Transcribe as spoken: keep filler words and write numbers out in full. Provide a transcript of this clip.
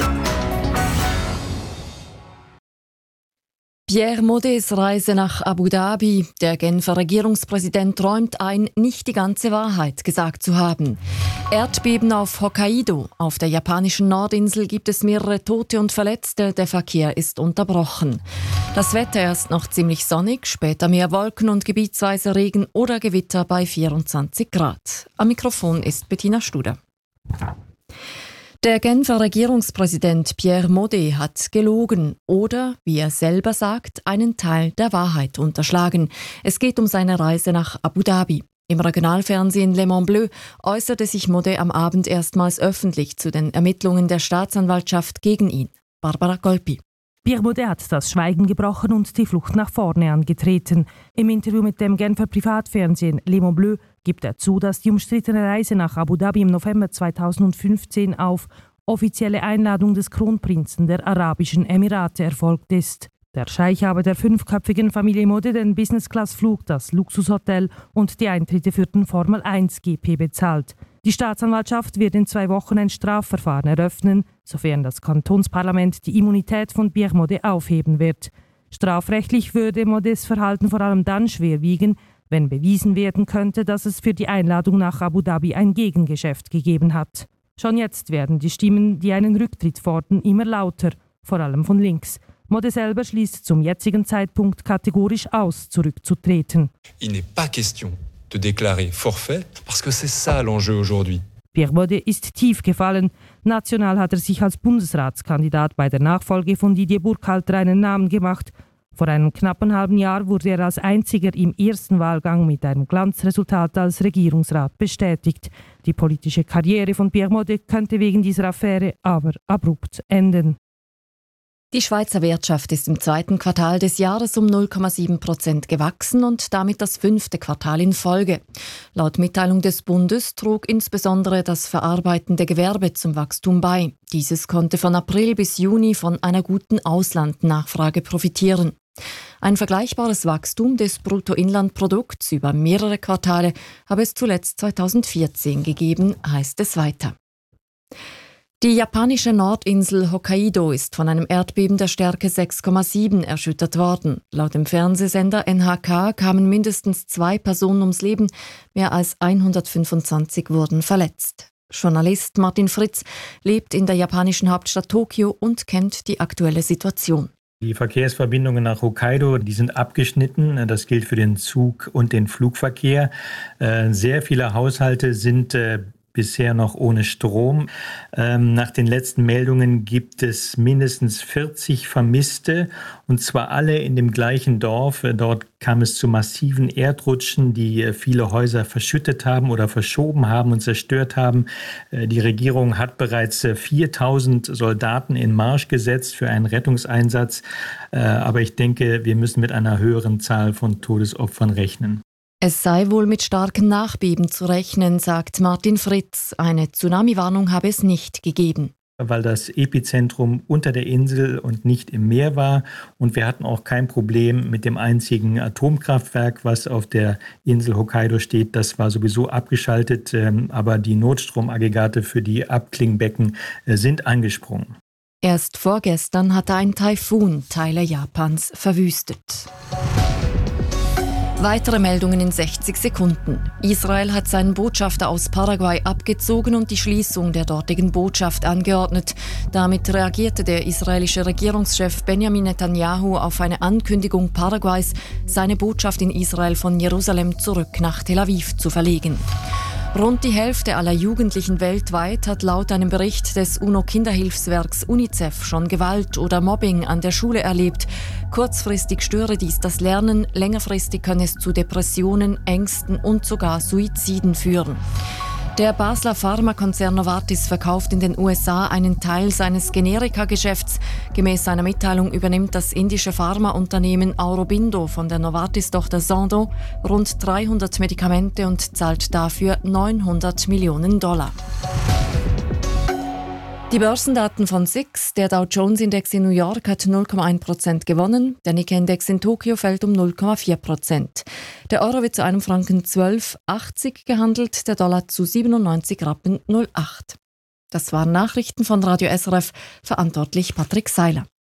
Pierre Modets Reise nach Abu Dhabi. Der Genfer Regierungspräsident räumt ein, nicht die ganze Wahrheit gesagt zu haben. Erdbeben auf Hokkaido. Auf der japanischen Nordinsel gibt es mehrere Tote und Verletzte. Der Verkehr ist unterbrochen. Das Wetter erst noch ziemlich sonnig, später mehr Wolken und gebietsweise Regen oder Gewitter bei vierundzwanzig Grad. Am Mikrofon ist Bettina Studer. Der Genfer Regierungspräsident Pierre Modet hat gelogen oder, wie er selber sagt, einen Teil der Wahrheit unterschlagen. Es geht um seine Reise nach Abu Dhabi. Im Regionalfernsehen Le Mans Bleu äußerte sich Modet am Abend erstmals öffentlich zu den Ermittlungen der Staatsanwaltschaft gegen ihn. Barbara Golpi. Pierre Modet hat das Schweigen gebrochen und die Flucht nach vorne angetreten. Im Interview mit dem Genfer Privatfernsehen Le Mans Bleu gibt er zu, dass die umstrittene Reise nach Abu Dhabi im November zweitausendfünfzehn auf offizielle Einladung des Kronprinzen der Arabischen Emirate erfolgt ist. Der Scheich habe der fünfköpfigen Familie Modet den Business-Class-Flug, das Luxushotel und die Eintritte für den Formel eins G P bezahlt. Die Staatsanwaltschaft wird in zwei Wochen ein Strafverfahren eröffnen, sofern das Kantonsparlament die Immunität von Pierre Modet aufheben wird. Strafrechtlich würde Modets Verhalten vor allem dann schwer wiegen, wenn bewiesen werden könnte, dass es für die Einladung nach Abu Dhabi ein Gegengeschäft gegeben hat. Schon jetzt werden die Stimmen, die einen Rücktritt fordern, immer lauter, vor allem von links. Modet selber schließt zum jetzigen Zeitpunkt kategorisch aus, zurückzutreten. Il n'est pas question de déclarer forfait, parce que c'est ça l'enjeu aujourd'hui. Pierre Modet ist tief gefallen. National hat er sich als Bundesratskandidat bei der Nachfolge von Didier Burkhalter einen Namen gemacht. Vor einem knappen halben Jahr wurde er als einziger im ersten Wahlgang mit einem Glanzresultat als Regierungsrat bestätigt. Die politische Karriere von Pierre Modet könnte wegen dieser Affäre aber abrupt enden. Die Schweizer Wirtschaft ist im zweiten Quartal des Jahres um null Komma sieben Prozent gewachsen und damit das fünfte Quartal in Folge. Laut Mitteilung des Bundes trug insbesondere das verarbeitende Gewerbe zum Wachstum bei. Dieses konnte von April bis Juni von einer guten Auslandnachfrage profitieren. Ein vergleichbares Wachstum des Bruttoinlandprodukts über mehrere Quartale habe es zuletzt zweitausendvierzehn gegeben, heißt es weiter. Die japanische Nordinsel Hokkaido ist von einem Erdbeben der Stärke sechs Komma sieben erschüttert worden. Laut dem Fernsehsender N H K kamen mindestens zwei Personen ums Leben, mehr als hundertfünfundzwanzig wurden verletzt. Journalist Martin Fritz lebt in der japanischen Hauptstadt Tokio und kennt die aktuelle Situation. Die Verkehrsverbindungen nach Hokkaido, die sind abgeschnitten. Das gilt für den Zug- und den Flugverkehr. Sehr viele Haushalte sind bisher noch ohne Strom. Ähm, nach den letzten Meldungen gibt es mindestens vierzig Vermisste, und zwar alle in dem gleichen Dorf. Dort kam es zu massiven Erdrutschen, die viele Häuser verschüttet haben oder verschoben haben und zerstört haben. Äh, die Regierung hat bereits viertausend Soldaten in Marsch gesetzt für einen Rettungseinsatz. Äh, aber ich denke, wir müssen mit einer höheren Zahl von Todesopfern rechnen. Es sei wohl mit starken Nachbeben zu rechnen, sagt Martin Fritz. Eine Tsunami-Warnung habe es nicht gegeben. Weil das Epizentrum unter der Insel und nicht im Meer war. Und wir hatten auch kein Problem mit dem einzigen Atomkraftwerk, was auf der Insel Hokkaido steht. Das war sowieso abgeschaltet, aber die Notstromaggregate für die Abklingbecken sind angesprungen. Erst vorgestern hatte ein Taifun Teile Japans verwüstet. Weitere Meldungen in sechzig Sekunden. Israel hat seinen Botschafter aus Paraguay abgezogen und die Schließung der dortigen Botschaft angeordnet. Damit reagierte der israelische Regierungschef Benjamin Netanyahu auf eine Ankündigung Paraguays, seine Botschaft in Israel von Jerusalem zurück nach Tel Aviv zu verlegen. Rund die Hälfte aller Jugendlichen weltweit hat laut einem Bericht des UNO-Kinderhilfswerks UNICEF schon Gewalt oder Mobbing an der Schule erlebt. Kurzfristig störe dies das Lernen, längerfristig kann es zu Depressionen, Ängsten und sogar Suiziden führen. Der Basler Pharmakonzern Novartis verkauft in den U S A einen Teil seines Generika-Geschäfts. Gemäß einer Mitteilung übernimmt das indische Pharmaunternehmen Aurobindo von der Novartis-Tochter Sandoz rund dreihundert Medikamente und zahlt dafür neunhundert Millionen Dollar. Die Börsendaten von S I X, der Dow-Jones-Index in New York hat null Komma eins Prozent gewonnen, der Nikkei-Index in Tokio fällt um null Komma vier Prozent. Der Euro wird zu einem Franken zwölf Komma achtzig gehandelt, der Dollar zu siebenundneunzig Rappen null acht. Das waren Nachrichten von Radio S R F, verantwortlich Patrick Seiler.